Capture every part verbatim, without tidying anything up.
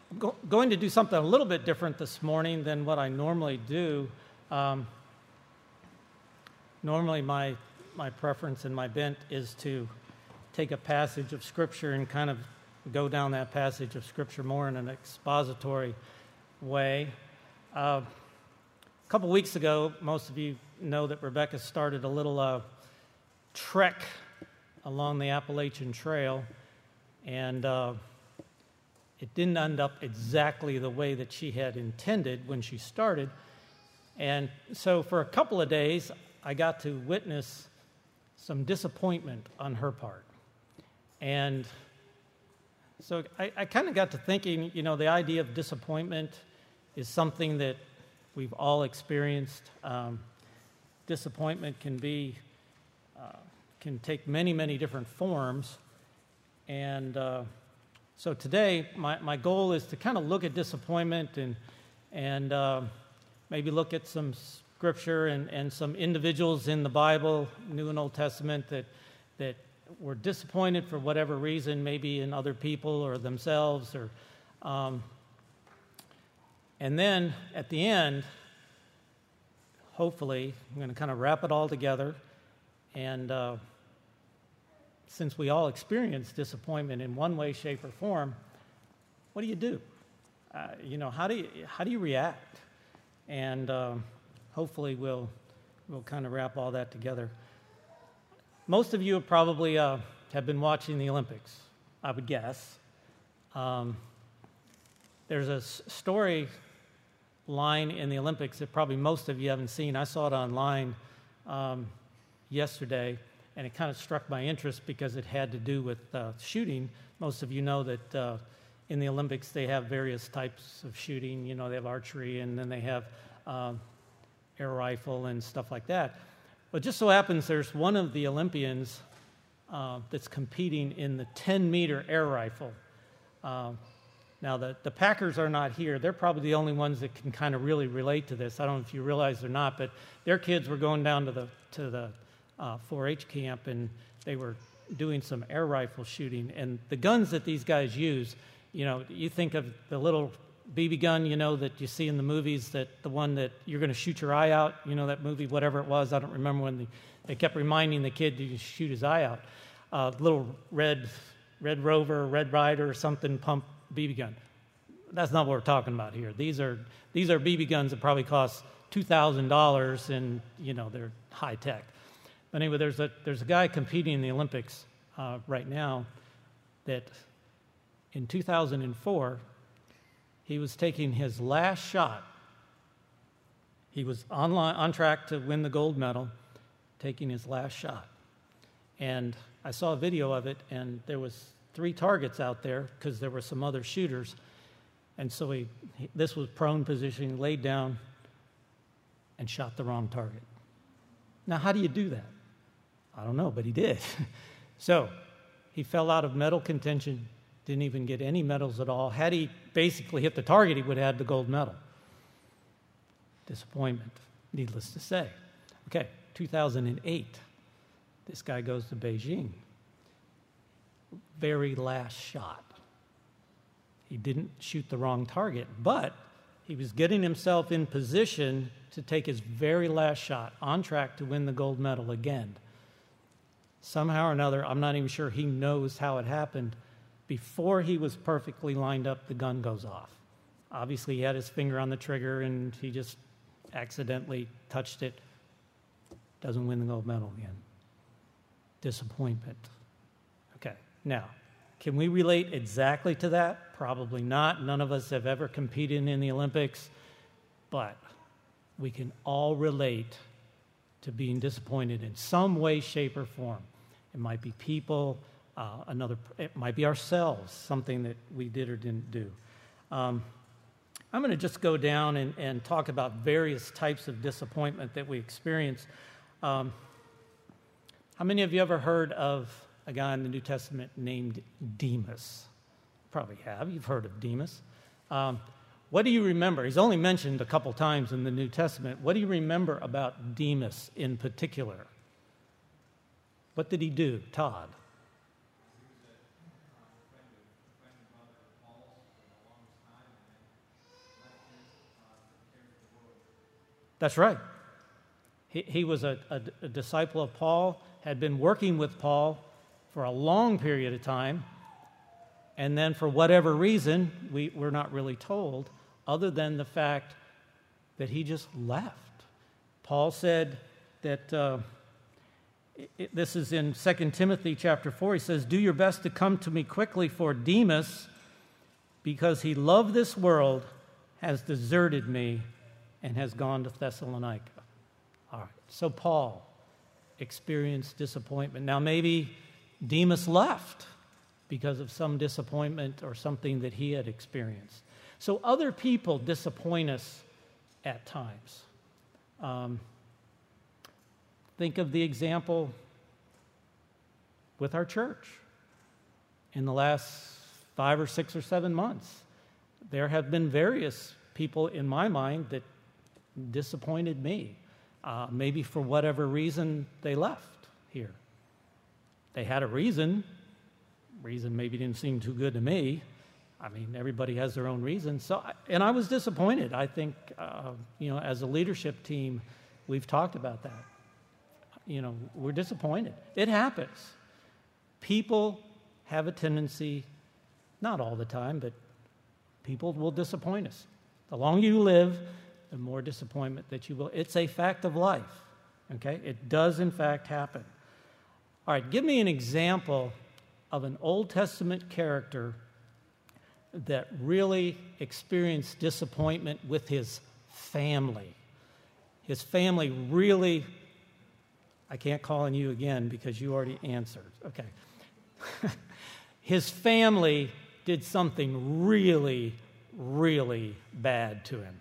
I'm go- going to do something a little bit different this morning than what I normally do. Um, normally, my my preference and my bent is to take a passage of Scripture and kind of go down that passage of Scripture more in an expository way. Uh, a couple weeks ago, most of you know that Rebecca started a little uh, trek along the Appalachian Trail, and uh, it didn't end up exactly the way that she had intended when she started. And so for a couple of days, I got to witness some disappointment on her part. And so I, I kind of got to thinking, you know, the idea of disappointment is something that we've all experienced. Um, disappointment can be, uh, can take many, many different forms. And uh, so today, my, my goal is to kind of look at disappointment and and uh, maybe look at some scripture and, and some individuals in the Bible, New and Old Testament, that that were disappointed for whatever reason, maybe in other people or themselves, or um, and then at the end, hopefully, I'm going to kind of wrap it all together. And uh, since we all experience disappointment in one way, shape, or form, what do you do? Uh, you know, how do you how do you react? And um, hopefully, we'll we'll kind of wrap all that together. Most of you have probably uh, have been watching the Olympics, I would guess. Um, there's a s- story line in the Olympics that probably most of you haven't seen. I saw it online um, yesterday, and it kind of struck my interest because it had to do with uh, shooting. Most of you know that uh, in the Olympics they have various types of shooting. You know, they have archery, and then they have um, air rifle and stuff like that. But just so happens there's one of the Olympians uh, that's competing in the ten-meter air rifle. Uh, now, the, the Packers are not here. They're probably the only ones that can kind of really relate to this. I don't know if you realize or not, but their kids were going down to the to the uh, four H camp, and they were doing some air rifle shooting. And the guns that these guys use, you know, you think of the little B B gun, you know, that you see in the movies, that the one that you're going to shoot your eye out, you know, that movie, whatever it was, I don't remember when the, they kept reminding the kid to shoot his eye out. Uh, little red, red Rover, Red Ryder or something pump B B gun. That's not what we're talking about here. These are these are B B guns that probably cost two thousand dollars, and, you know, they're high tech. But anyway, there's a there's a guy competing in the Olympics uh, right now that in two thousand four, he was taking his last shot. He was on, line, on track to win the gold medal, taking his last shot. And I saw a video of it, and there was three targets out there because there were some other shooters. And so he, he this was prone position, he laid down and shot the wrong target. Now, how do you do that? I don't know, but he did. So he fell out of medal contention, didn't even get any medals at all. Had he basically hit the target, he would have had the gold medal. Disappointment, needless to say. Okay, two thousand eight, this guy goes to Beijing. Very last shot. He didn't shoot the wrong target, but he was getting himself in position to take his very last shot, on track to win the gold medal again. Somehow or another, I'm not even sure he knows how it happened. Before he was perfectly lined up, the gun goes off. Obviously, he had his finger on the trigger, and he just accidentally touched it. Doesn't win the gold medal again. Disappointment. Okay, now, can we relate exactly to that? Probably not. None of us have ever competed in the Olympics, but we can all relate to being disappointed in some way, shape, or form. It might be people, uh, another. It might be ourselves, something that we did or didn't do. Um, I'm going to just go down and, and talk about various types of disappointment that we experience. Um, how many of you ever heard of a guy in the New Testament named Demas? Probably have. You've heard of Demas. Um, what do you remember? He's only mentioned a couple times in the New Testament. What do you remember about Demas in particular? What did he do, Todd? That's right. He, he was a, a, a disciple of Paul, had been working with Paul for a long period of time, and then for whatever reason, we, we're not really told, other than the fact that he just left. Paul said that, uh, it, this is in Second Timothy chapter four, he says, "Do your best to come to me quickly, for Demas, because he loved this world, has deserted me and has gone to Thessalonica." All right, so Paul experienced disappointment. Now maybe Demas left because of some disappointment or something that he had experienced. So other people disappoint us at times. Um, think of the example with our church. In the last five or six or seven months, there have been various people in my mind that disappointed me. Uh, maybe for whatever reason they left here. They had a reason. Reason maybe didn't seem too good to me. I mean, everybody has their own reasons. So, and I was disappointed. I think, uh, you know, as a leadership team, we've talked about that. You know, we're disappointed. It happens. People have a tendency, not all the time, but people will disappoint us. The longer you live, the more disappointment that you will. It's a fact of life, okay? It does, in fact, happen. All right, give me an example of an Old Testament character that really experienced disappointment with his family. His family really, I can't call on you again because you already answered. Okay. His family did something really, really bad to him.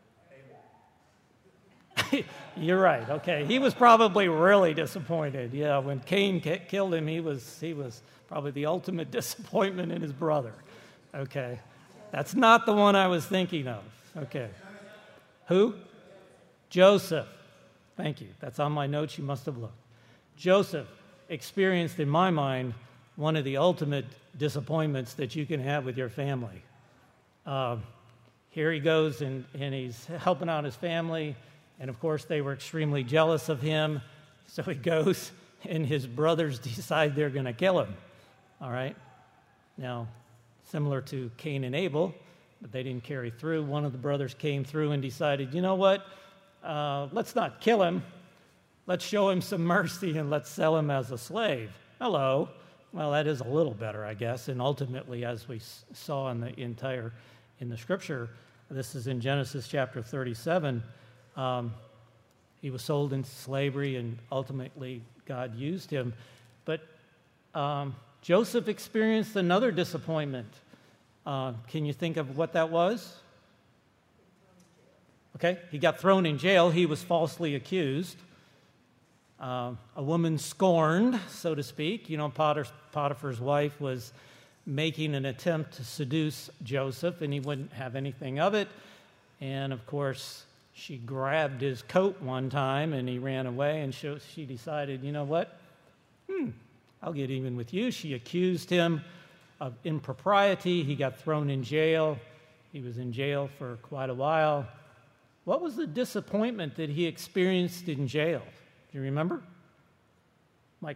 You're right. Okay, he was probably really disappointed. Yeah, when Cain killed him, he was he was probably the ultimate disappointment in his brother. Okay, that's not the one I was thinking of. Okay, who? Joseph. Thank you. That's on my notes. You must have looked. Joseph experienced, in my mind, one of the ultimate disappointments that you can have with your family. Uh, here he goes, and, and he's helping out his family. And, of course, they were extremely jealous of him. So he goes, and his brothers decide they're going to kill him. All right? Now, similar to Cain and Abel, but they didn't carry through. One of the brothers came through and decided, you know what? Uh, let's not kill him. Let's show him some mercy and let's sell him as a slave. Hello. Well, that is a little better, I guess. And ultimately, as we saw in the entire, in the scripture, this is in Genesis chapter thirty-seven, Um, he was sold into slavery, and ultimately God used him. But um, Joseph experienced another disappointment. Uh, can you think of what that was? Okay, he got thrown in jail. He was falsely accused. Uh, a woman scorned, so to speak. You know, Potiphar's wife was making an attempt to seduce Joseph, and he wouldn't have anything of it. And, of course, she grabbed his coat one time, and he ran away, and she, she decided, you know what? Hmm, I'll get even with you. She accused him of impropriety. He got thrown in jail. He was in jail for quite a while. What was the disappointment that he experienced in jail? Do you remember? Mike?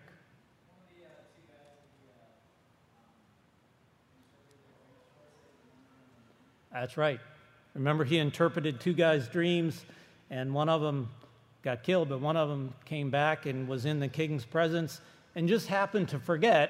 That's right. Remember, he interpreted two guys' dreams, and one of them got killed, but one of them came back and was in the king's presence and just happened to forget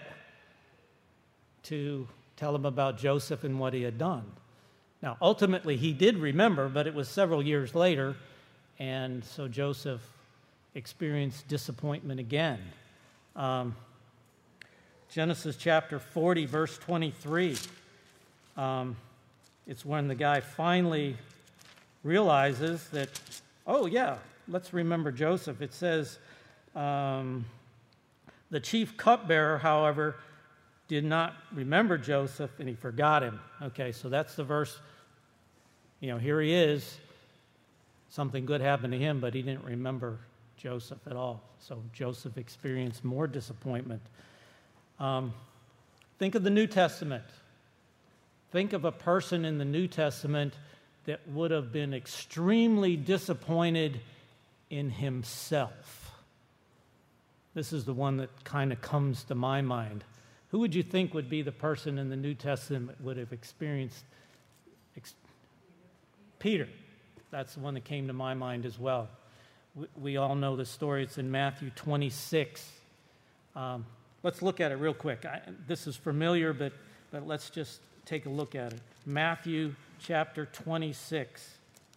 to tell him about Joseph and what he had done. Now, ultimately, he did remember, but it was several years later, and so Joseph experienced disappointment again. Um, Genesis chapter forty, verse twenty-three. Um, It's when the guy finally realizes that, oh, yeah, let's remember Joseph. It says, um, the chief cupbearer, however, did not remember Joseph, and he forgot him. Okay, so that's the verse. You know, here he is. Something good happened to him, but he didn't remember Joseph at all. So Joseph experienced more disappointment. Um, think of the New Testament. Think of a person in the New Testament that would have been extremely disappointed in himself. This is the one that kind of comes to my mind. Who would you think would be the person in the New Testament that would have experienced ex- Peter? That's the one that came to my mind as well. We, we all know the story. It's in Matthew twenty-six. Um, let's look at it real quick. I, this is familiar, but, but let's just take a look at it. Matthew chapter twenty-six.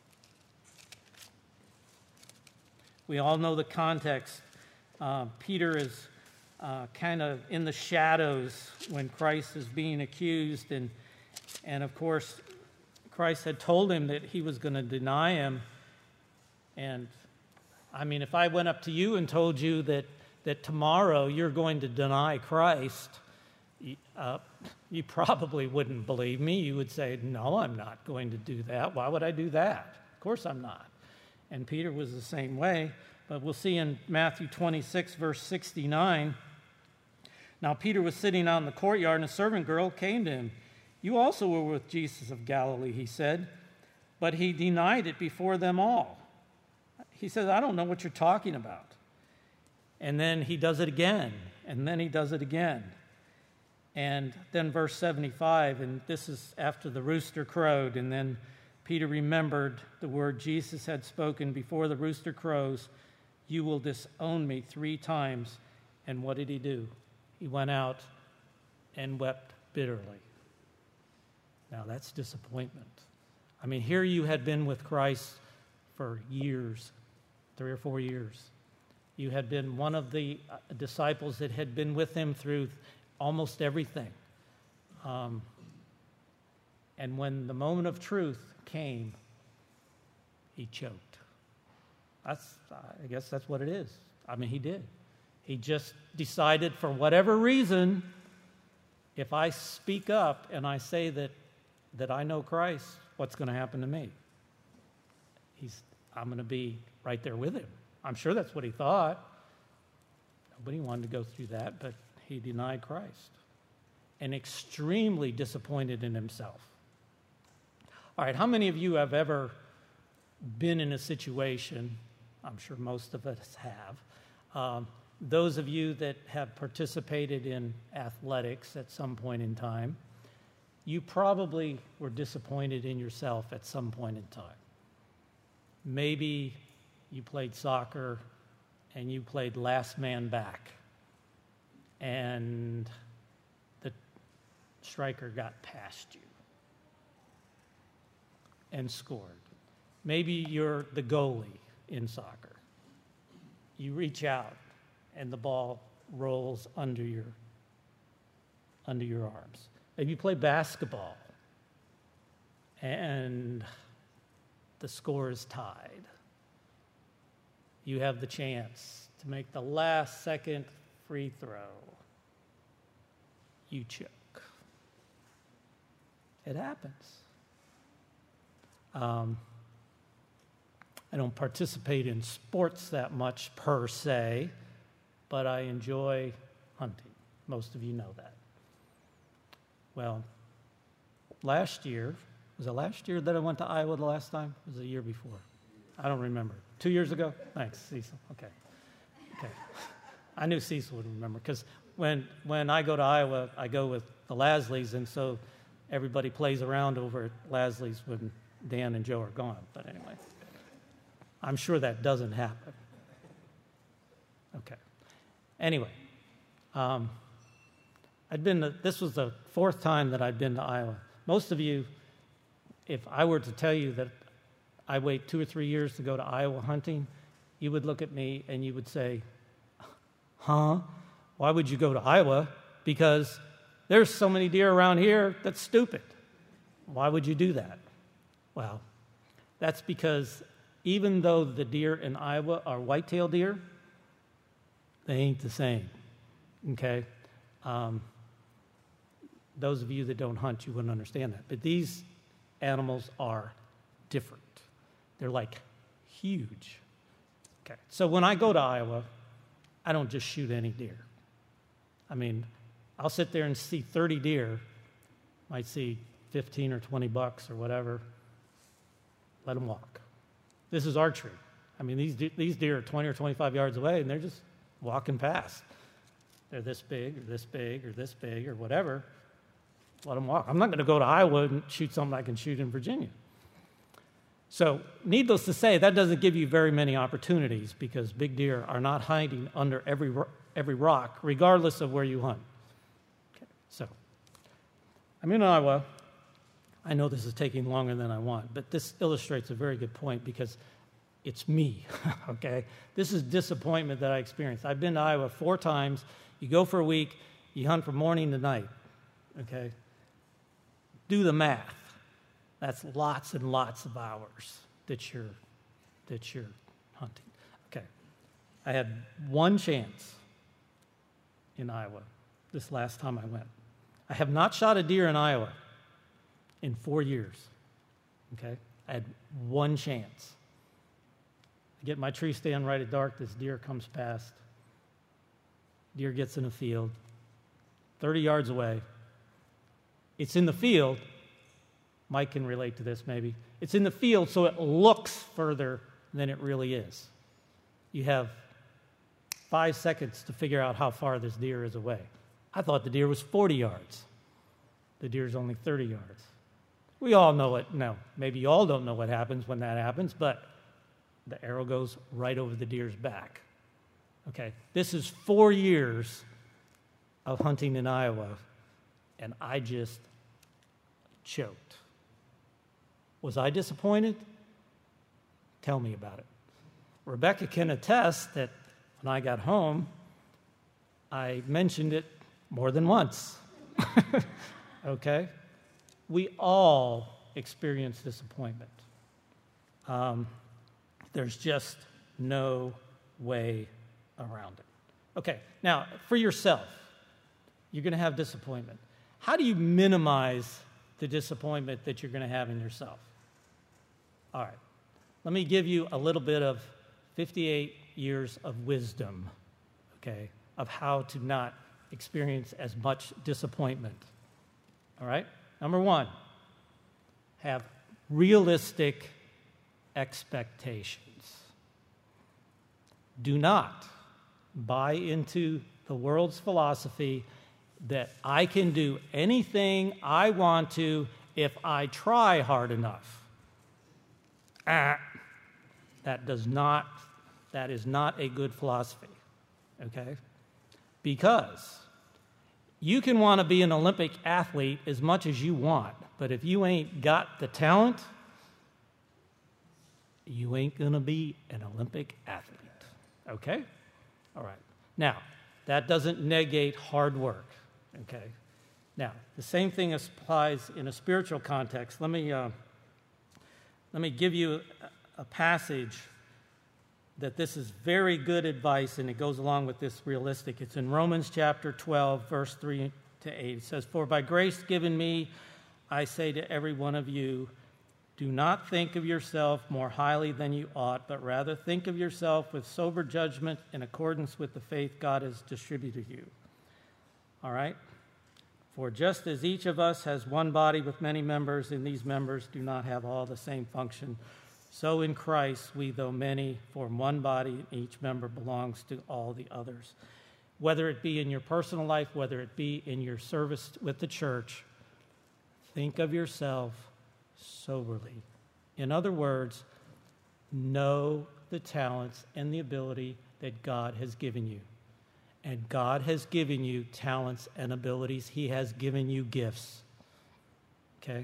We all know the context. Uh, Peter is uh, kind of in the shadows when Christ is being accused. And, and of course, Christ had told him that he was going to deny him. And, I mean, if I went up to you and told you that, that tomorrow you're going to deny Christ, uh, you probably wouldn't believe me. You would say, no, I'm not going to do that. Why would I do that? Of course I'm not. And Peter was the same way. But we'll see in Matthew twenty-six, verse sixty-nine, now Peter was sitting out in the courtyard, and a servant girl came to him. You also were with Jesus of Galilee, he said. But he denied it before them all. He says, I don't know what you're talking about. And then he does it again, and then he does it again. And then verse seventy-five, and this is after the rooster crowed, and then Peter remembered the word Jesus had spoken before the rooster crows, you will disown me three times. And what did he do? He went out and wept bitterly. Now that's disappointment. I mean, here you had been with Christ for years, three or four years. You had been one of the disciples that had been with him through almost everything. Um, and when the moment of truth came, he choked. That's, I guess that's what it is. I mean, he did. He just decided for whatever reason, if I speak up and I say that, that I know Christ, what's going to happen to me? He's, I'm going to be right there with him. I'm sure that's what he thought. Nobody wanted to go through that, but he denied Christ and extremely disappointed in himself. All right, how many of you have ever been in a situation, I'm sure most of us have, um, those of you that have participated in athletics at some point in time, you probably were disappointed in yourself at some point in time. Maybe you played soccer and you played last man back, and the striker got past you and scored. Maybe you're the goalie in soccer. You reach out and the ball rolls under your under your arms. Maybe you play basketball and the score is tied. You have the chance to make the last second free throw. You choke. It happens. Um, I don't participate in sports that much per se, but I enjoy hunting. Most of you know that. Well, last year, was it last year that I went to Iowa the last time? Or was it the year before? I don't remember. Two years ago? Thanks, Cecil. Okay. Okay. I knew Cecil would remember, because when when I go to Iowa, I go with the Lasleys, and so everybody plays around over at Lasleys when Dan and Joe are gone. But anyway, I'm sure that doesn't happen. Okay. Anyway, um, I'd been to, this was the fourth time that I'd been to Iowa. Most of you, if I were to tell you that I wait two or three years to go to Iowa hunting, you would look at me and you would say, huh? Why would you go to Iowa? Because there's so many deer around here, that's stupid. Why would you do that? Well, that's because even though the deer in Iowa are whitetail deer, they ain't the same, okay? Um, those of you that don't hunt, you wouldn't understand that. But these animals are different. They're like huge. Okay, so when I go to Iowa, I don't just shoot any deer. I mean, I'll sit there and see thirty deer, might see fifteen or twenty bucks or whatever, let them walk. This is archery. I mean, these, de- these deer are twenty or twenty-five yards away, and they're just walking past. They're this big or this big or this big or whatever. Let them walk. I'm not going to go to Iowa and shoot something I can shoot in Virginia. So, needless to say, that doesn't give you very many opportunities because big deer are not hiding under every every rock, regardless of where you hunt. Okay, so, I'm in Iowa. I know this is taking longer than I want, but this illustrates a very good point because it's me, okay? This is disappointment that I experienced. I've been to Iowa four times. You go for a week, you hunt from morning to night, okay? Do the math. That's lots and lots of hours that you're, that you're hunting. Okay, I had one chance in Iowa this last time I went. I have not shot a deer in Iowa in four years, okay? I had one chance. I get my tree stand right at dark, this deer comes past. Deer gets in a field, thirty yards away. It's in the field. Mike can relate to this maybe. It's in the field, so it looks further than it really is. You have five seconds to figure out how far this deer is away. I thought the deer was forty yards. The deer is only thirty yards. We all know it. No, maybe you all don't know what happens when that happens, but the arrow goes right over the deer's back. Okay, this is four years of hunting in Iowa, and I just choked. Was I disappointed? Tell me about it. Rebecca can attest that when I got home, I mentioned it more than once. Okay? We all experience disappointment. Um, there's just no way around it. Okay, now, for yourself, you're going to have disappointment. How do you minimize the disappointment that you're going to have in yourself? All right, let me give you a little bit of fifty-eight years of wisdom, okay, of how to not experience as much disappointment. All right? Number one, have realistic expectations. Do not buy into the world's philosophy that I can do anything I want to if I try hard enough. Ah, that does not, that is not a good philosophy, okay? Because you can want to be an Olympic athlete as much as you want, but if you ain't got the talent, you ain't going to be an Olympic athlete, okay? All right. Now, that doesn't negate hard work, okay? Now, the same thing applies in a spiritual context. Let me, uh, let me give you a, a passage that this is very good advice, and it goes along with this realistic. It's in Romans chapter twelve, verse three to eight. It says, "For by grace given me, I say to every one of you, do not think of yourself more highly than you ought, but rather think of yourself with sober judgment in accordance with the faith God has distributed you." All right? "For just as each of us has one body with many members, and these members do not have all the same function, so in Christ we, though many, form one body, and each member belongs to all the others." Whether it be in your personal life, whether it be in your service with the church, think of yourself soberly. In other words, know the talents and the ability that God has given you. And God has given you talents and abilities. He has given you gifts. Okay?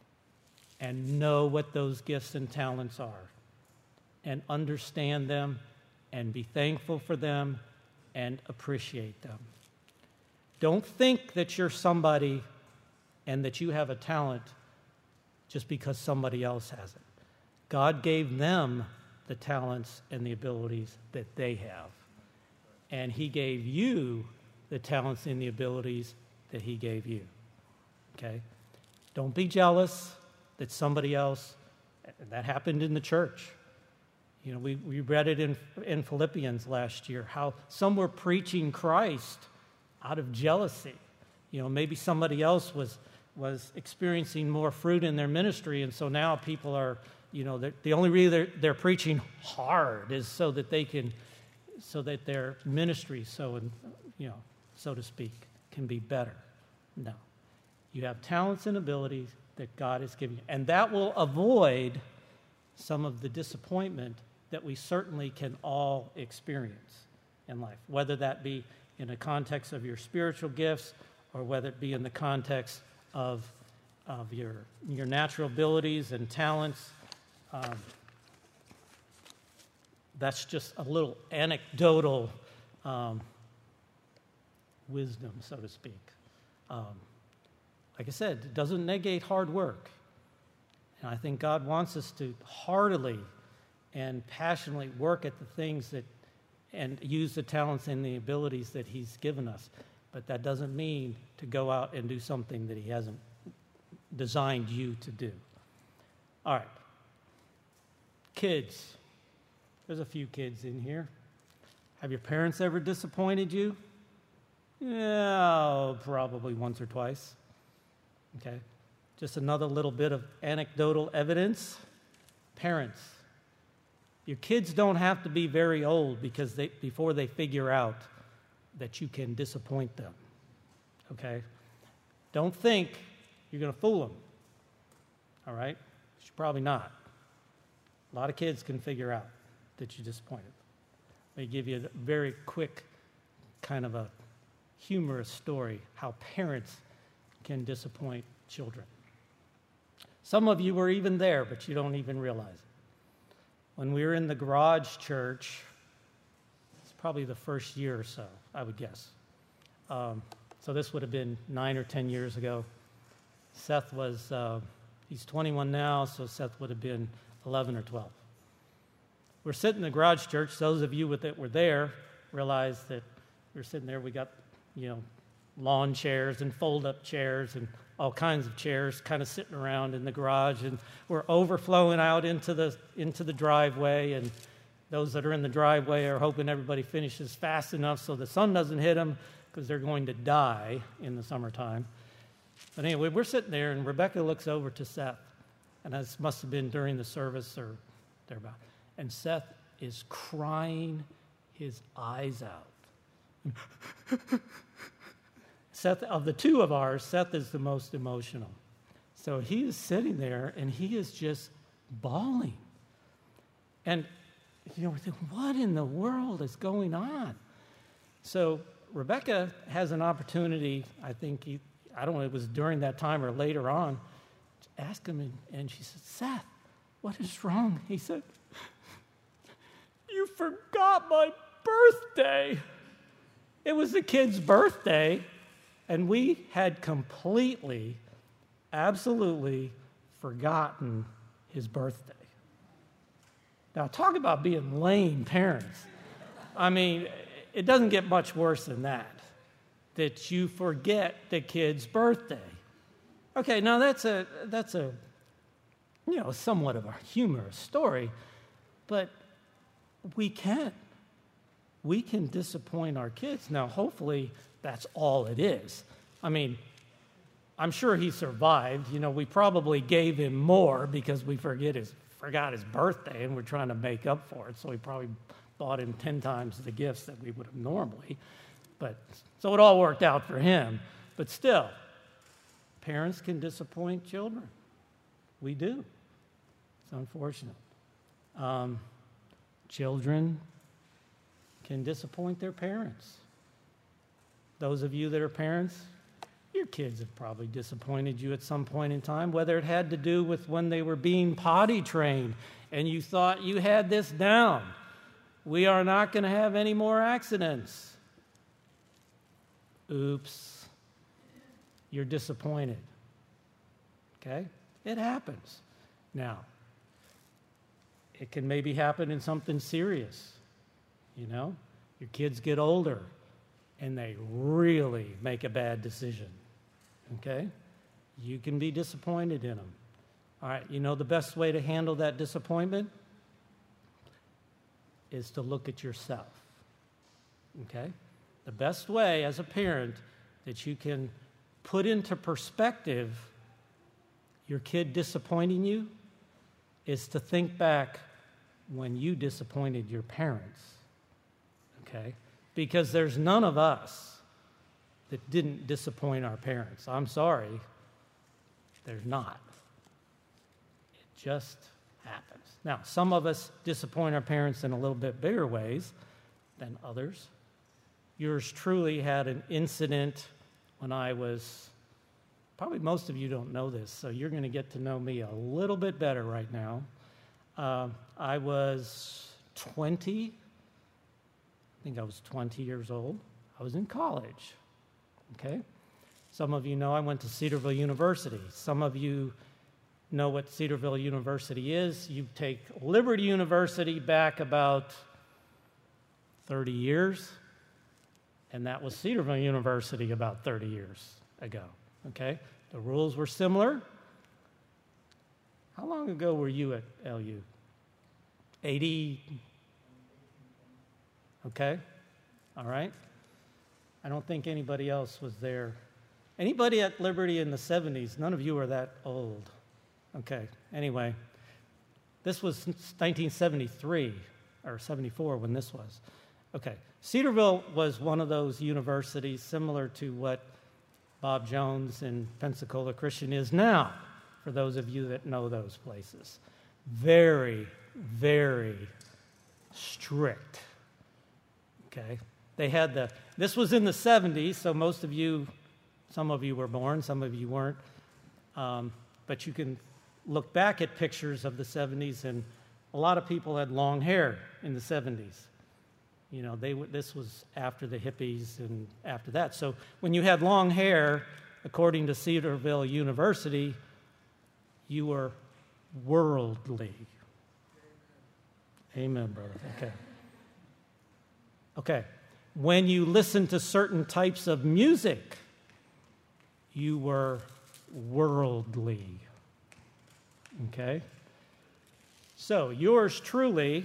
And know what those gifts and talents are. And understand them and be thankful for them and appreciate them. Don't think that you're somebody and that you have a talent just because somebody else has it. God gave them the talents and the abilities that they have. And He gave you the talents and the abilities that He gave you. Okay? Don't be jealous that somebody else, that happened in the church. You know, we, we read it in, in Philippians last year, how some were preaching Christ out of jealousy. You know, maybe somebody else was was experiencing more fruit in their ministry, and so now people are you know, the only reason they're, they're preaching hard is so that they can, so that their ministry, so, you know, so to speak, can be better. No. You have talents and abilities that God has given you. And that will avoid some of the disappointment that we certainly can all experience in life, whether that be in the context of your spiritual gifts or whether it be in the context of, of your, your natural abilities and talents. Um, that's just a little anecdotal um, wisdom, so to speak. Um, like I said, it doesn't negate hard work. And I think God wants us to heartily and passionately work at the things that, and use the talents and the abilities that He's given us. But that doesn't mean to go out and do something that He hasn't designed you to do. All right. Kids. There's a few kids in here. Have your parents ever disappointed you? Yeah, probably once or twice. Okay. Just another little bit of anecdotal evidence. Parents. Your kids don't have to be very old because they, before they figure out that you can disappoint them, okay? Don't think you're going to fool them, all right? You're probably not. A lot of kids can figure out that you disappointed them. Let me give you a very quick kind of a humorous story how parents can disappoint children. Some of you were even there, but you don't even realize it. When we were in the garage church, it's probably the first year or so, I would guess. Um, so this would have been nine or ten years ago. Seth was, uh, he's twenty-one now, so Seth would have been eleven or twelve. We're sitting in the garage church. Those of you that were there realize that we were sitting there. We got, you know, lawn chairs and fold-up chairs and all kinds of chairs kind of sitting around in the garage, and we're overflowing out into the into the driveway, and those that are in the driveway are hoping everybody finishes fast enough so the sun doesn't hit them because they're going to die in the summertime. But anyway, we're sitting there, and Rebecca looks over to Seth, and this must have been during the service or thereabout, and Seth is crying his eyes out. Seth, of the two of ours, Seth is the most emotional. So he is sitting there, and he is just bawling. And, you know, we're thinking, what in the world is going on? So Rebecca has an opportunity, I think, he, I don't know if it was during that time or later on, to ask him, and, and she said, Seth, what is wrong? He said, you forgot my birthday. It was the kid's birthday. And we had completely, absolutely forgotten his birthday. Now, talk about being lame parents. I mean, it doesn't get much worse than that, that you forget the kid's birthday. Okay, now that's a, that's a, you know, somewhat of a humorous story, but we can. We can disappoint our kids. Now, hopefully, that's all it is. I mean, I'm sure he survived. You know, we probably gave him more because we forget his, forgot his birthday and we're trying to make up for it. So we probably bought him ten times the gifts that we would have normally. But so it all worked out for him. But still, parents can disappoint children. We do. It's unfortunate. Um, children can disappoint their parents. Those of you that are parents, your kids have probably disappointed you at some point in time, whether it had to do with when they were being potty trained and you thought you had this down. We are not going to have any more accidents. Oops. You're disappointed. Okay? It happens. Now, it can maybe happen in something serious. You know? Your kids get older and they really make a bad decision, okay? You can be disappointed in them. All right, you know the best way to handle that disappointment is to look at yourself, okay? The best way as a parent that you can put into perspective your kid disappointing you is to think back when you disappointed your parents, okay? Because there's none of us that didn't disappoint our parents. I'm sorry, there's not. It just happens. Now, some of us disappoint our parents in a little bit bigger ways than others. Yours truly had an incident when I was, probably most of you don't know this, so you're going to get to know me a little bit better right now. Uh, I was twenty, I think I was twenty years old. I was in college, okay? Some of you know I went to Cedarville University. Some of you know what Cedarville University is. You take Liberty University back about thirty years, and that was Cedarville University about thirty years ago, okay? The rules were similar. How long ago were you at L U? eighty? Okay, all right. I don't think anybody else was there. Anybody at Liberty in the seventies? None of you are that old. Okay, anyway, this was nineteen seventy-three or seventy-four when this was. Okay, Cedarville was one of those universities similar to what Bob Jones and Pensacola Christian is now, for those of you that know those places. Very, very strict, okay? They had the, this was in the seventies, so most of you, some of you were born, some of you weren't, um, but you can look back at pictures of the seventies, and a lot of people had long hair in the seventies. You know, they this was after the hippies and after that. So when you had long hair, according to Cedarville University, you were worldly. Amen, brother. Okay. Okay. When you listened to certain types of music, you were worldly. Okay? So yours truly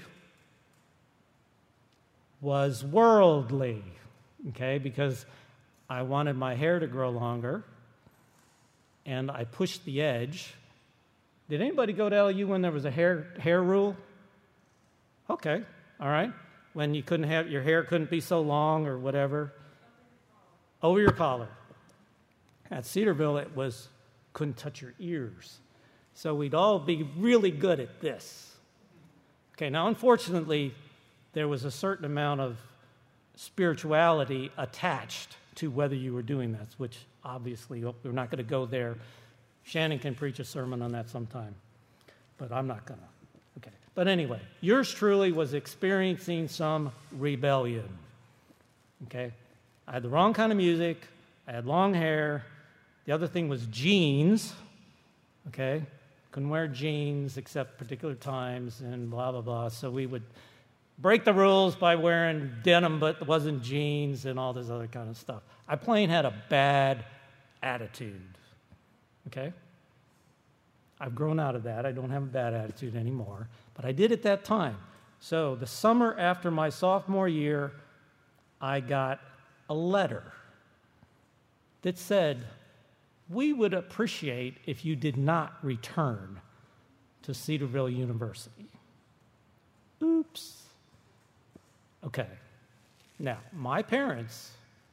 was worldly, okay, because I wanted my hair to grow longer, and I pushed the edge. Did anybody go to L U when there was a hair hair rule? Okay, all right. When you couldn't have, your hair couldn't be so long or whatever. Over your collar. At Cedarville, it was couldn't touch your ears. So we'd all be really good at this. Okay, now unfortunately, there was a certain amount of spirituality attached to whether you were doing that, which obviously we're not going to go there. Shannon can preach a sermon on that sometime, but I'm not going to. Okay. But anyway, yours truly was experiencing some rebellion. Okay? I had the wrong kind of music. I had long hair. The other thing was jeans. Okay? Couldn't wear jeans except particular times and blah, blah, blah. So we would break the rules by wearing denim, but it wasn't jeans and all this other kind of stuff. I plain had a bad attitude, okay? I've grown out of that. I don't have a bad attitude anymore, but I did at that time. So the summer after my sophomore year, I got a letter that said, we would appreciate if you did not return to Cedarville University. Oops. Okay, now, my parents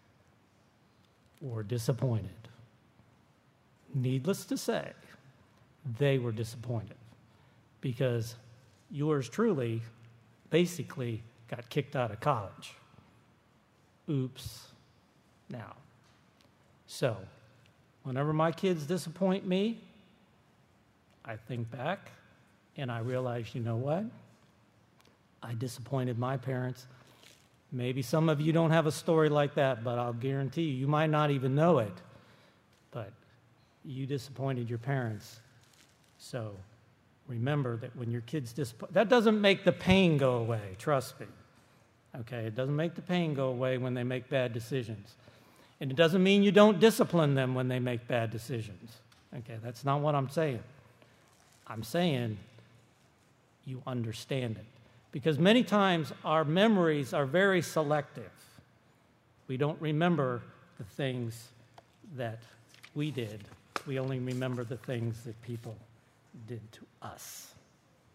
were disappointed. Needless to say, they were disappointed because yours truly basically got kicked out of college. Oops. Now, so, whenever my kids disappoint me, I think back and I realize, you know what? I disappointed my parents. Maybe some of you don't have a story like that, but I'll guarantee you, you might not even know it. But you disappointed your parents. So remember that when your kids disappoint, that doesn't make the pain go away, trust me. Okay, it doesn't make the pain go away when they make bad decisions. And it doesn't mean you don't discipline them when they make bad decisions. Okay, that's not what I'm saying. I'm saying you understand it. Because many times our memories are very selective. We don't remember the things that we did. We only remember the things that people did to us.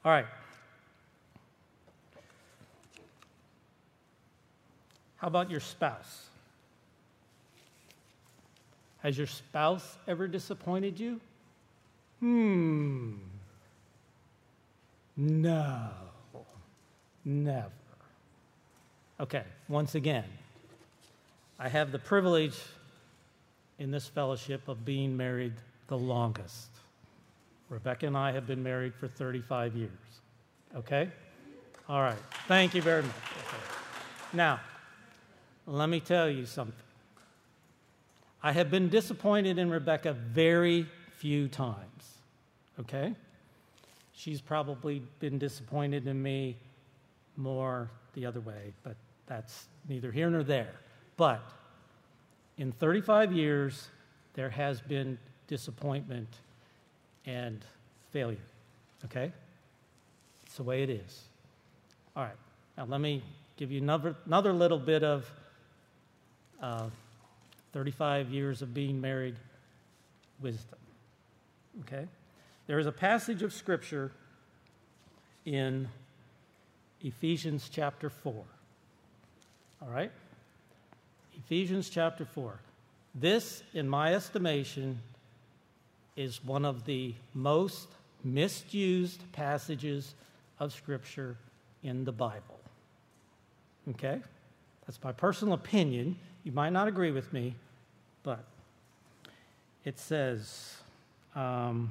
All right. How about your spouse? Has your spouse ever disappointed you? Hmm. No. Never. Okay, once again, I have the privilege in this fellowship of being married the longest. Rebecca and I have been married for thirty-five years. Okay? All right. Thank you very much. Okay. Now, let me tell you something. I have been disappointed in Rebecca very few times. Okay? She's probably been disappointed in me more the other way, but that's neither here nor there. But in thirty-five years, there has been disappointment and failure, okay? It's the way it is. All right, now let me give you another, another little bit of uh, thirty-five years of being married wisdom, okay? There is a passage of Scripture in Ephesians chapter four. All right? Ephesians chapter four. This, in my estimation, is one of the most misused passages of Scripture in the Bible. Okay? That's my personal opinion. You might not agree with me, but it says, um,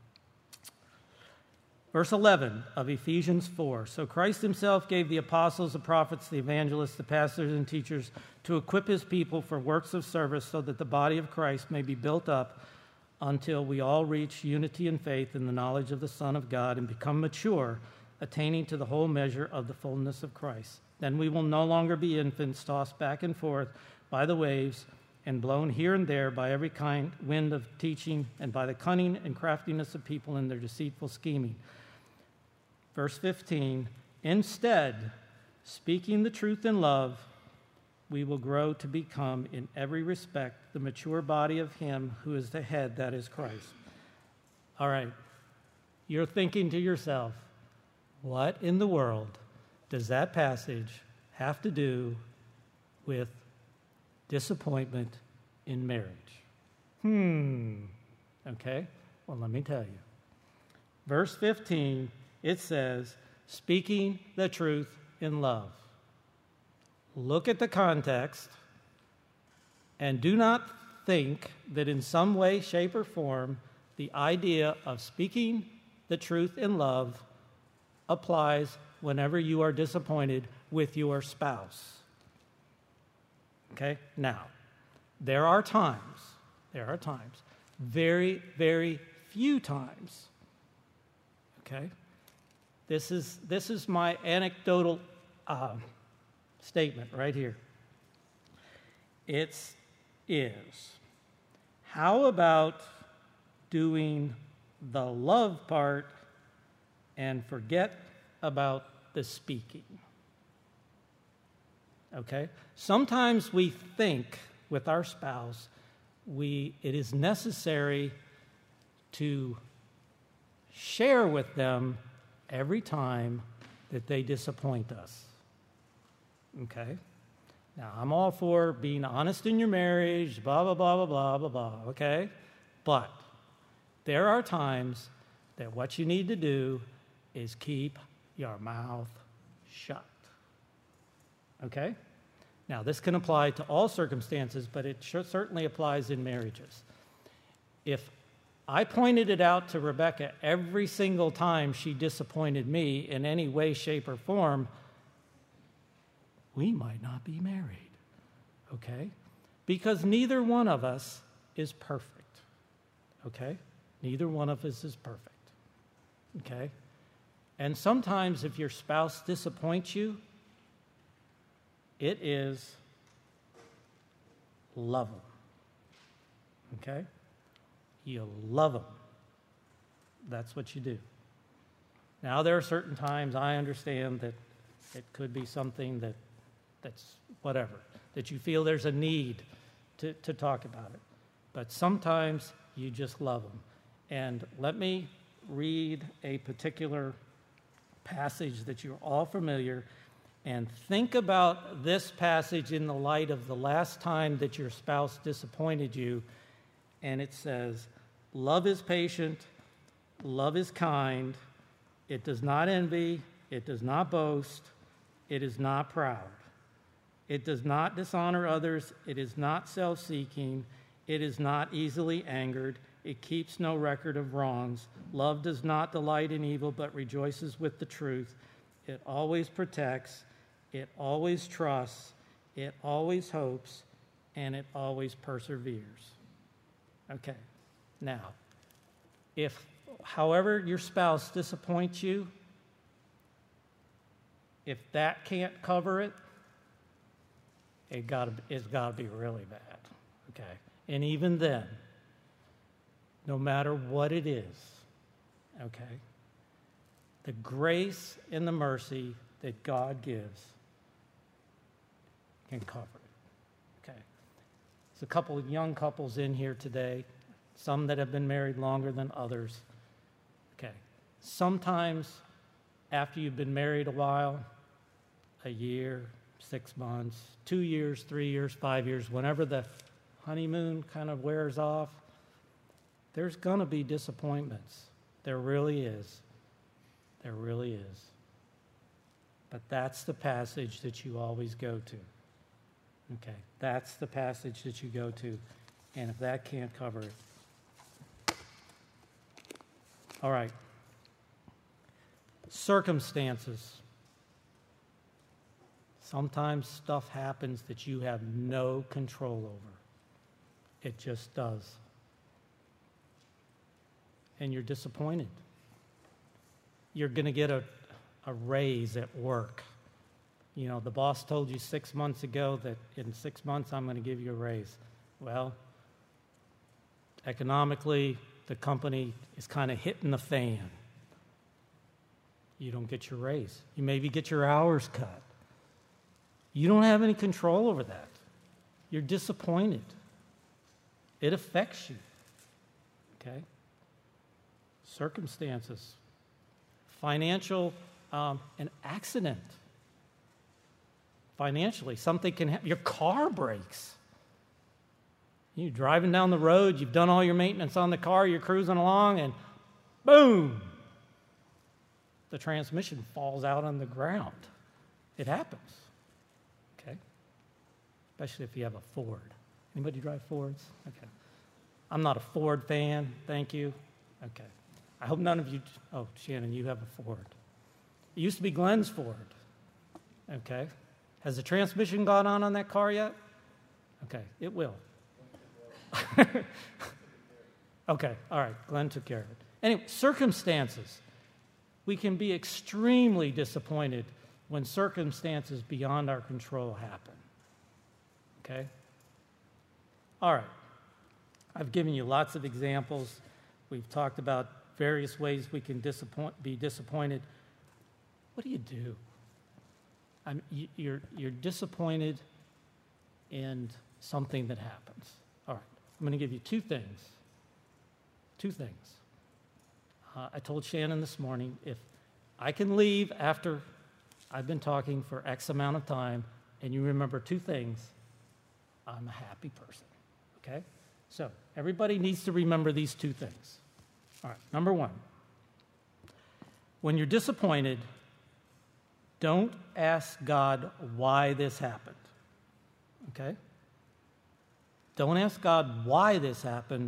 verse eleven of Ephesians four, so Christ himself gave the apostles, the prophets, the evangelists, the pastors, and teachers to equip his people for works of service so that the body of Christ may be built up until we all reach unity in faith in the knowledge of the Son of God and become mature, attaining to the whole measure of the fullness of Christ. Then we will no longer be infants tossed back and forth by the waves and blown here and there by every kind wind of teaching and by the cunning and craftiness of people in their deceitful scheming. Verse fifteen, instead, speaking the truth in love, we will grow to become, in every respect, the mature body of him who is the head, that is Christ. All right, you're thinking to yourself, what in the world does that passage have to do with disappointment in marriage? Hmm, okay, well, let me tell you. Verse fifteen, it says, speaking the truth in love. Look at the context and do not think that in some way, shape, or form, the idea of speaking the truth in love applies whenever you are disappointed with your spouse. Okay? Now, there are times, there are times, very, very few times, okay? This is, this is my anecdotal uh, statement right here. It is, how about doing the love part and forget about the speaking? Okay? Sometimes we think with our spouse, we it is necessary to share with them every time that they disappoint us. Okay? Now, I'm all for being honest in your marriage, blah, blah, blah, blah, blah, blah, blah, okay? But there are times that what you need to do is keep your mouth shut. Okay? Now, this can apply to all circumstances, but it sure certainly applies in marriages. If I pointed it out to Rebecca every single time she disappointed me in any way, shape, or form, we might not be married, okay? Because neither one of us is perfect, okay? Neither one of us is perfect, okay? And sometimes if your spouse disappoints you, it is love them, okay? You love them. That's what you do. Now, there are certain times I understand that it could be something that that's whatever, that you feel there's a need to, to talk about it. But sometimes you just love them. And let me read a particular passage that you're all familiar, and think about this passage in the light of the last time that your spouse disappointed you, and it says, love is patient, love is kind, it does not envy, it does not boast, it is not proud. It does not dishonor others, it is not self-seeking, it is not easily angered, it keeps no record of wrongs. Love does not delight in evil, but rejoices with the truth. It always protects, it always trusts, it always hopes, and it always perseveres. Okay, now, if, however, your spouse disappoints you, if that can't cover it, it gotta, it's got to be really bad, okay? And even then, no matter what it is, okay, the grace and the mercy that God gives can cover it, okay? There's a couple of young couples in here today, some that have been married longer than others, okay? Sometimes after you've been married a while, a year, six months, two years, three years, five years, whenever the honeymoon kind of wears off, there's going to be disappointments. There really is. There really is. But that's the passage that you always go to. Okay, that's the passage that you go to. And if that can't cover it. All right. Circumstances. Sometimes stuff happens that you have no control over. It just does. And you're disappointed. You're going to get a, a raise at work. You know, the boss told you six months ago that in six months I'm going to give you a raise. Well, economically, the company is kind of hitting the fan. You don't get your raise. You maybe get your hours cut. You don't have any control over that. You're disappointed. It affects you. Okay? Circumstances. Financial, um, an accident. Financially, something can happen. Your car breaks. You're driving down the road, you've done all your maintenance on the car, you're cruising along, and boom! The transmission falls out on the ground. It happens. Okay? Especially if you have a Ford. Anybody drive Fords? Okay. I'm not a Ford fan, thank you. Okay. I hope none of you, oh, Shannon, you have a Ford. It used to be Glenn's Ford. Okay. Has the transmission gone on on that car yet? Okay, it will. Okay, all right, Glenn took care of it. Anyway, circumstances. We can be extremely disappointed when circumstances beyond our control happen. Okay? All right. I've given you lots of examples. We've talked about various ways we can disappoint, be disappointed. What do you do? I'm, you're, you're disappointed in something that happens. All right. I'm going to give you two things. Two things. Uh, I told Shannon this morning, if I can leave after I've been talking for X amount of time and you remember two things, I'm a happy person. Okay? So everybody needs to remember these two things. All right. Number one, when you're disappointed, don't ask God why this happened. Okay? Don't ask God why this happened.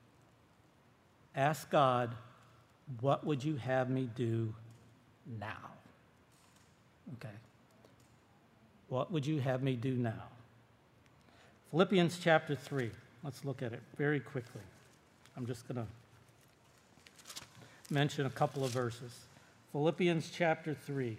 Ask God, what would you have me do now? Okay. What would you have me do now? Philippians chapter three. Let's look at it very quickly. I'm just going to mention a couple of verses. Philippians chapter three.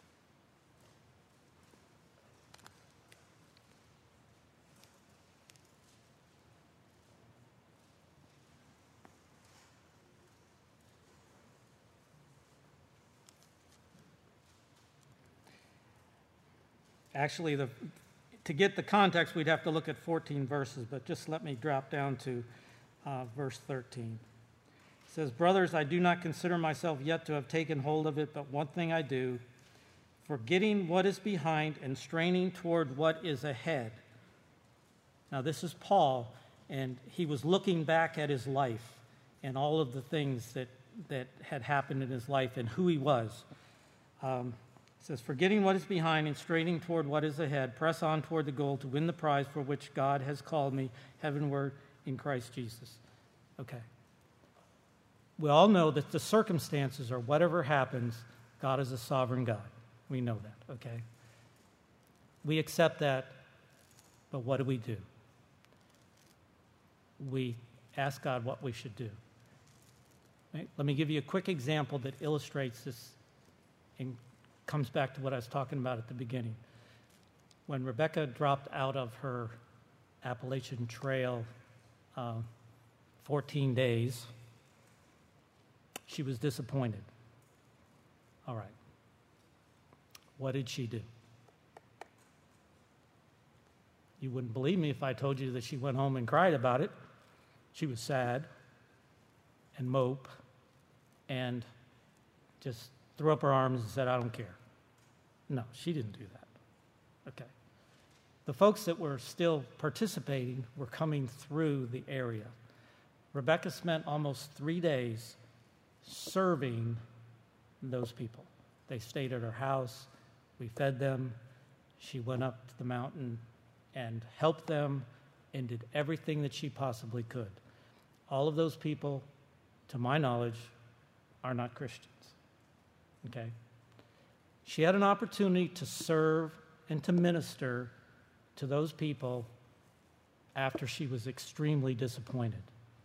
Actually, the, to get the context, we'd have to look at fourteen verses, but just let me drop down to uh, verse thirteen. It says, "Brothers, I do not consider myself yet to have taken hold of it, but one thing I do, forgetting what is behind and straining toward what is ahead." Now, this is Paul, and he was looking back at his life and all of the things that, that had happened in his life and who he was. Um, it says, "Forgetting what is behind and straining toward what is ahead, press on toward the goal to win the prize for which God has called me heavenward in Christ Jesus." Okay. We all know that the circumstances or whatever happens, God is a sovereign God. We know that, okay? We accept that, but what do we do? We ask God what we should do. Right? Let me give you a quick example that illustrates this and comes back to what I was talking about at the beginning. When Rebecca dropped out of her Appalachian Trail uh, fourteen days, she was disappointed. All right. What did she do? You wouldn't believe me if I told you that she went home and cried about it. She was sad and mope and just threw up her arms and said, "I don't care." No, she didn't do that. Okay. The folks that were still participating were coming through the area. Rebecca spent almost three days serving those people. They stayed at her house. We fed them. She went up to the mountain and helped them and did everything that she possibly could. All of those people, to my knowledge, are not Christians. Okay? She had an opportunity to serve and to minister to those people after she was extremely disappointed.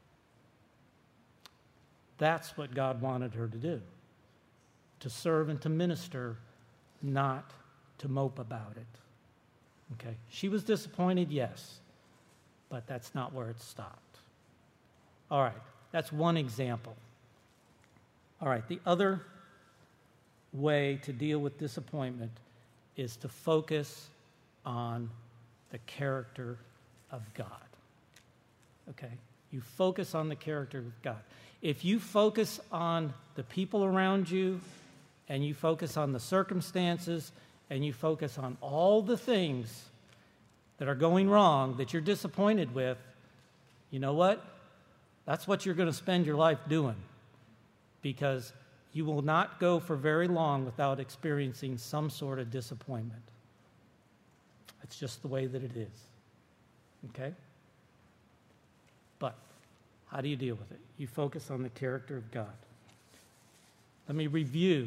That's what God wanted her to do, to serve and to minister, not to mope about it. Okay? She was disappointed, yes, but that's not where it stopped. All right, that's one example. All right, the other way to deal with disappointment is to focus on the character of God. Okay? You focus on the character of God. If you focus on the people around you, and you focus on the circumstances, and you focus on all the things that are going wrong that you're disappointed with, you know what? That's what you're going to spend your life doing, because you will not go for very long without experiencing some sort of disappointment. It's just the way that it is. Okay? But how do you deal with it? You focus on the character of God. Let me review.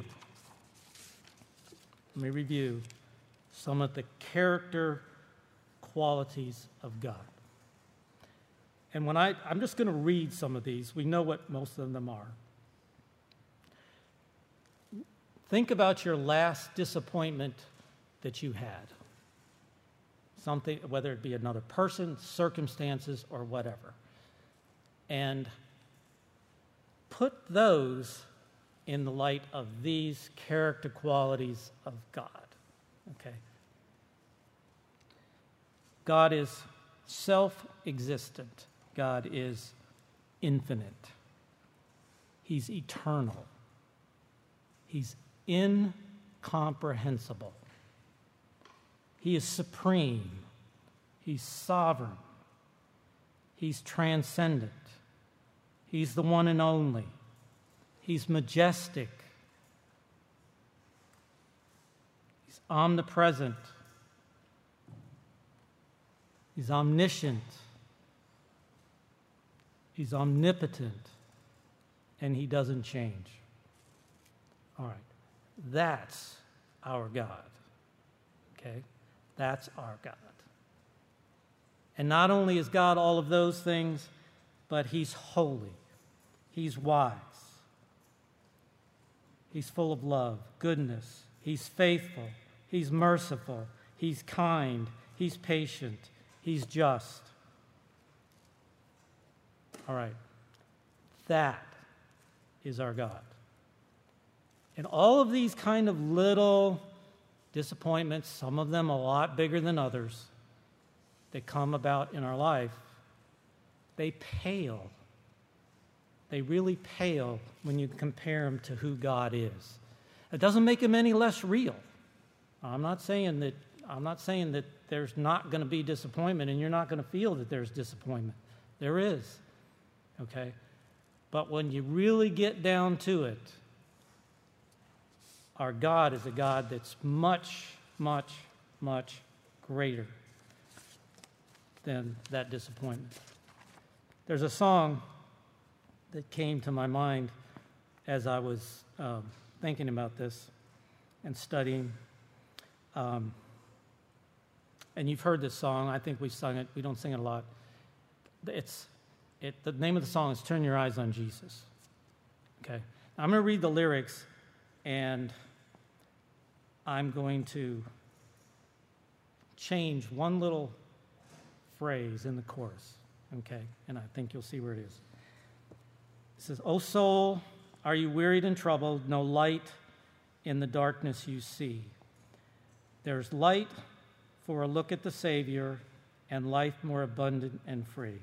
Let me review some of the character qualities of God. And when I, I'm just going to read some of these. We know what most of them are. Think about your last disappointment that you had. Something, whether it be another person, circumstances, or whatever. And put those in the light of these character qualities of God. Okay? God is self-existent. God is infinite. He's eternal. He's incomprehensible. He is supreme. He's sovereign. He's transcendent. He's the one and only. He's majestic. He's omnipresent. He's omniscient. He's omnipotent. And he doesn't change. All right. That's our God. Okay? That's our God. And not only is God all of those things, but he's holy. He's wise. He's full of love, goodness. He's faithful. He's merciful. He's kind. He's patient. He's just. All right. That is our God. And all of these kind of little disappointments, some of them a lot bigger than others, that come about in our life, they pale. They they really pale when you compare them to who God is. It doesn't make them any less real. I'm not saying that, I'm not saying that there's not going to be disappointment and you're not going to feel that there's disappointment. There is, okay? But when you really get down to it, our God is a God that's much, much, much greater than that disappointment. There's a song that came to my mind as I was um, thinking about this and studying. Um, and you've heard this song. I think we've sung it. We don't sing it a lot. It's it. The name of the song is "Turn Your Eyes on Jesus." Okay. Now, I'm going to read the lyrics, and I'm going to change one little phrase in the chorus. Okay, and I think you'll see where it is. It says, "O soul, are you wearied and troubled? No light in the darkness you see. There's light for a look at the Savior and life more abundant and free.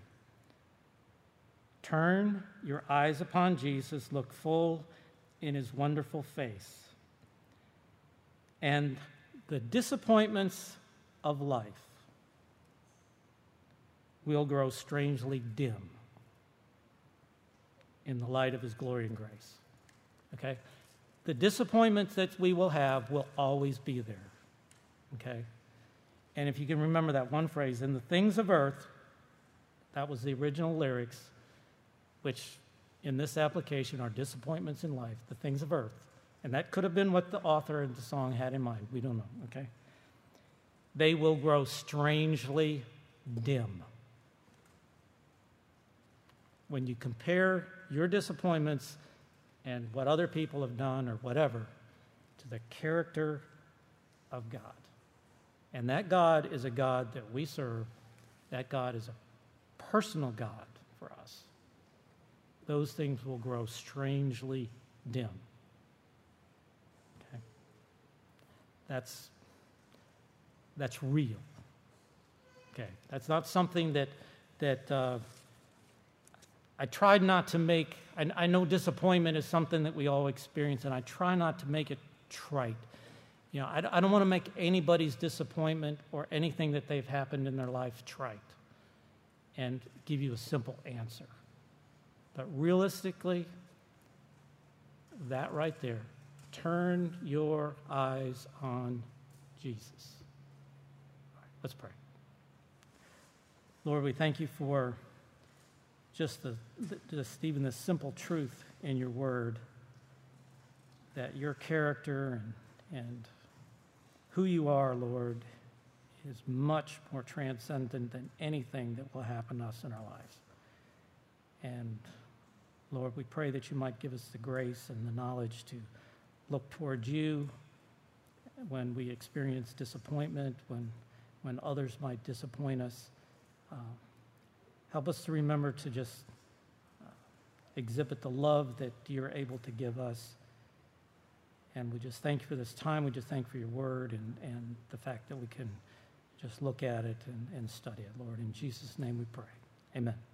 Turn your eyes upon Jesus, look full in his wonderful face. And the disappointments of life will grow strangely dim in the light of his glory and grace." Okay? The disappointments that we will have will always be there. Okay? And if you can remember that one phrase, "in the things of earth," that was the original lyrics, which in this application are disappointments in life, the things of earth. And that could have been what the author of the song had in mind. We don't know, okay? They will grow strangely dim. When you compare your disappointments and what other people have done or whatever to the character of God. And that God is a God that we serve. That God is a personal God for us. Those things will grow strangely dim. Okay? That's, that's real. Okay? That's not something that, that uh, I tried not to make. I, I know disappointment is something that we all experience, and I try not to make it trite. You know, I, I don't want to make anybody's disappointment or anything that they've happened in their life trite and give you a simple answer. But realistically, that right there, turn your eyes on Jesus. All right, let's pray. Lord, we thank you for just the, the just even the simple truth in your word, that your character and, and who you are, Lord, is much more transcendent than anything that will happen to us in our lives. And Lord, we pray that you might give us the grace and the knowledge to look towards you when we experience disappointment, when, when others might disappoint us. Uh, help us to remember to just uh, exhibit the love that you're able to give us. And we just thank you for this time. We just thank you for your word and, and the fact that we can just look at it and, and study it, Lord. In Jesus' name we pray. Amen.